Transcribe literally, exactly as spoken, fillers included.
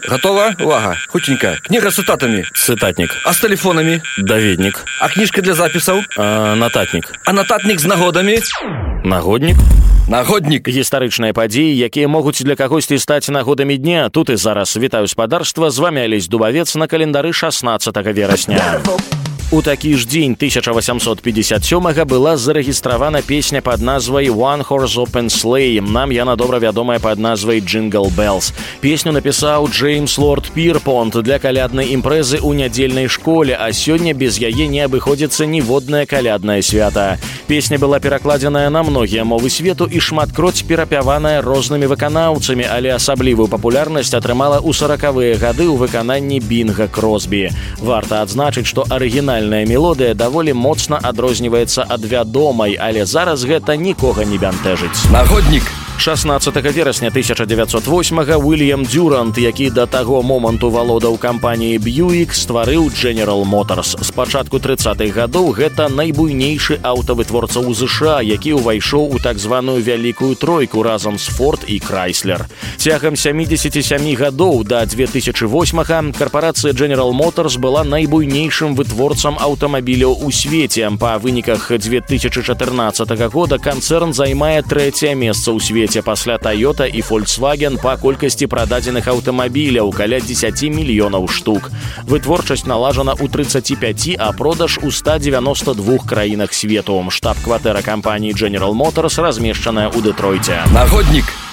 Готова? Увага. Хутенька. Книга с цитатами. Цытатнік. А с телефонами? Даведнік. А книжка для записаў? А, нататнік. А нататник с нагодами? Нагоднік. Нагодник. Гістарычныя падзеі, якія могуць для кагосьці стаць нагодамі дня. Тут і зараз вітаю спадарства. З вами Алесь Дубавец на календары шаснаццатага верасня. У такі ж дзень тысяча восемьсот пятьдесят сёмага была зарэгістравана песня пад назвай «One Horse Open Sleigh». Нам яна добра вядомая пад назвай «Jingle Bells». Песню напісаў Джеймс Лорд Пірпонт для каляднай імпрэзы ў нядзельнай школе, а сёння без яе не абыходзіцца ніводнае каляднае свята. Песня была перакладзеная на многія мовы свету і шматкроць перапяваная рознымі выканаўцамі, але асаблівую папулярнасць атрымала ў саракавыя гады ў выкананні Бінга Кросбі. Варта адзначыць, што арыгінальная мелодыя даволі моцна адрозніваецца ад вядомай, але зараз гэта нікога не бянтэжыць. Нагодник. шаснаццатага верасня тысяча дзевяцьсот восьмага Уильям Дюрант, які да таго моманту валодаў кампаніяй Бьюік, стварыў General Motors. З пачатку трыццатых гадоў гэта найбуйнейшы аўтавытворца ў ЗША, які ўвайшоў у так званую вялікую тройку разам з Ford і Chrysler. Цягам сямідзесяці сямі гадоў да две тысячы восьмага карпарацыя General Motors была найбуйнейшым вытворцам аўтамабіляў у свеце. Па выніках две тысячы чатырнаццатага года канцэрн займае трэцяе месца ў свеце пасля Toyota і Volkswagen па колькасці прададзеных аўтамабіляў каля дзесяці мільёнаў штук. Вытворчасць налажана ў трыццаці пяці, а продаж у ста дзевяноста двух краінах свету. Штаб-кватэра кампаніі General Motors размешчаная ў Дэтройце. Нагодник.